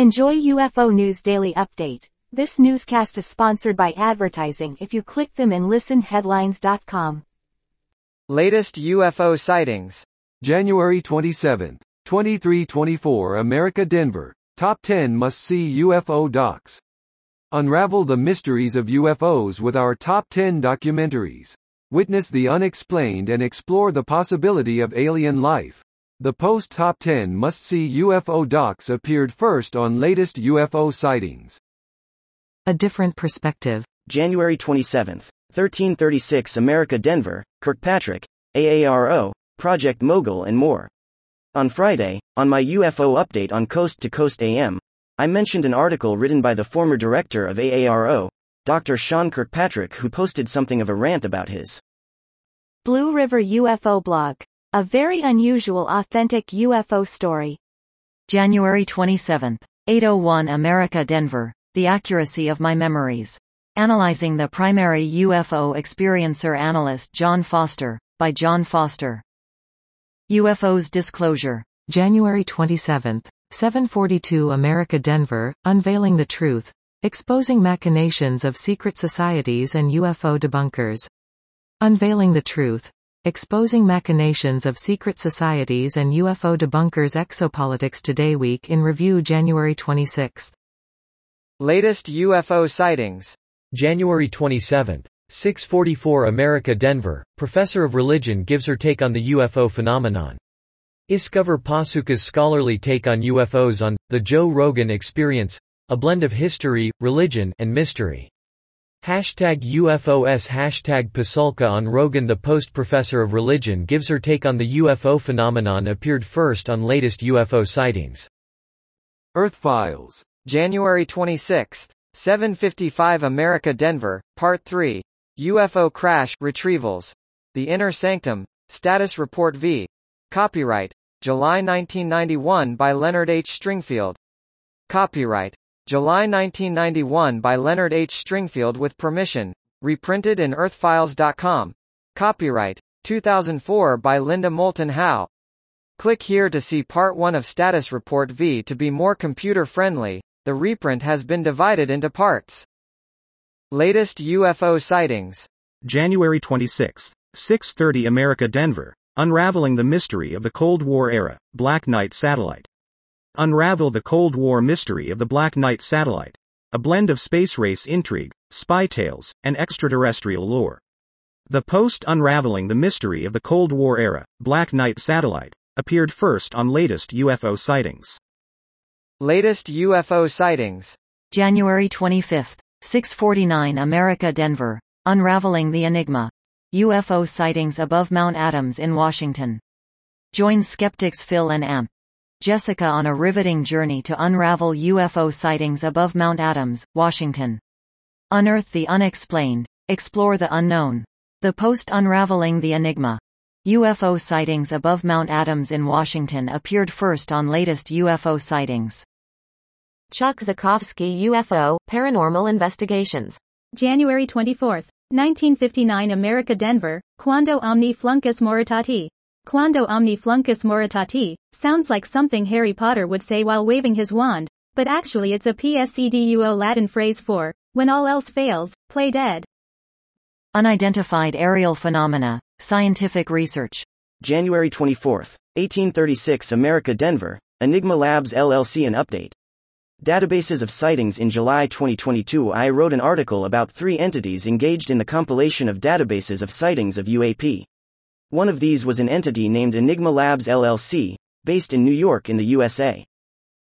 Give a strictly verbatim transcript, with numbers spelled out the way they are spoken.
Enjoy U F O News Daily Update. This newscast is sponsored by advertising if you click them and listen headlines dot com. Latest U F O sightings. January twenty-seventh, twenty-three twenty-four America Denver, Top ten Must-See U F O Docs. Unravel the mysteries of U F Os with our Top ten documentaries. Witness the unexplained and explore the possibility of alien life. The Post Top ten Must-See U F O Docs appeared first on latest U F O sightings. A Different Perspective. January twenty-seventh, thirteen thirty-six America Denver, Kirkpatrick, A A R O, Project Mogul and more. On Friday, on my U F O update on Coast to Coast A M, I mentioned an article written by the former director of A A R O, Doctor Sean Kirkpatrick, who posted something of a rant about his Blue River U F O blog. A very unusual authentic U F O story. January twenty-seventh, eight oh one America Denver, The Accuracy of My Memories. Analyzing the Primary U F O Experiencer Analyst John Foster, by John Foster. U F Os Disclosure. January twenty-seventh, seven forty-two America Denver, Unveiling the Truth. Exposing Machinations of Secret Societies and U F O Debunkers. Unveiling the Truth. Exposing Machinations of Secret Societies and U F O Debunkers. Exopolitics Today Week in Review. January twenty-sixth. Latest U F O sightings. January twenty-seventh, six forty-four America Denver, Professor of Religion gives her take on the U F O phenomenon. Discover Pasuka's scholarly take on U F Os on The Joe Rogan Experience, a blend of history, religion, and mystery. Hashtag U F O S Hashtag Pasulka on Rogan. The Post Professor of Religion gives her take on the U F O phenomenon appeared first on latest U F O sightings. Earth Files. January twenty-sixth, seven fifty-five America Denver, Part three. U F O Crash Retrievals. The Inner Sanctum, Status Report v. Copyright, July nineteen ninety-one by Leonard H. Stringfield. Copyright, July nineteen ninety-one by Leonard H. Stringfield with permission, reprinted in earth files dot com. Copyright, two thousand four by Linda Moulton Howe. Click here to see Part one of Status Report V. To be more computer-friendly, the reprint has been divided into parts. Latest U F O sightings. January twenty-sixth, six thirty America Denver, Unraveling the Mystery of the Cold War Era, Black Knight Satellite. Unravel the Cold War mystery of the Black Knight satellite. A blend of space race intrigue, spy tales, and extraterrestrial lore. The Post Unraveling the Mystery of the Cold War Era, Black Knight Satellite, appeared first on latest U F O sightings. Latest U F O sightings. January twenty-fifth, six forty-nine America Denver, Unraveling the Enigma. U F O sightings above Mount Adams in Washington. Join skeptics Phil and Amp. Jessica on a riveting journey to unravel U F O sightings above Mount Adams, Washington. Unearth the unexplained, explore the unknown. The Post Unraveling the Enigma. U F O sightings above Mount Adams in Washington appeared first on latest U F O sightings. Chuck Zukofsky U F O, Paranormal Investigations. January twenty-fourth, nineteen fifty-nine America Denver, Quando Omni Fluncus Moritati. Quando Omni Fluncus Moritati, sounds like something Harry Potter would say while waving his wand, but actually it's a pseudo Latin phrase for, when all else fails, play dead. Unidentified aerial phenomena, scientific research. January twenty-fourth, eighteen thirty-six America Denver, Enigma Labs L L C an update. Databases of sightings. In July twenty twenty-two I wrote an article about three entities engaged in the compilation of databases of sightings of U A P. One of these was an entity named Enigma Labs L L C, based in New York in the U S A.